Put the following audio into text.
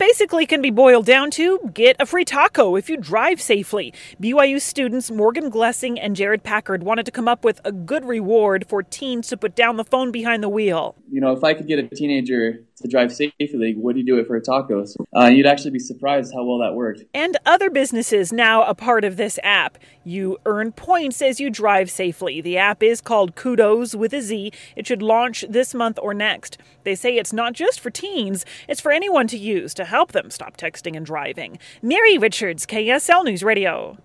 basically can be boiled down to get a free taco if you drive safely. BYU students Morgan Glessing and Jared Packard wanted to come up with a good reward for teens to put down the phone behind the wheel. You know, if I could get a teenager to drive safely, would you do it for a taco? You'd actually be surprised how well that worked. And other businesses now a part of this app. You earn points as you drive safely. The app is called Kudos with a Z. It should launch this month or next. They say it's not just for teens, it's for anyone to use to help them stop texting and driving. Mary Richards, KSL News Radio.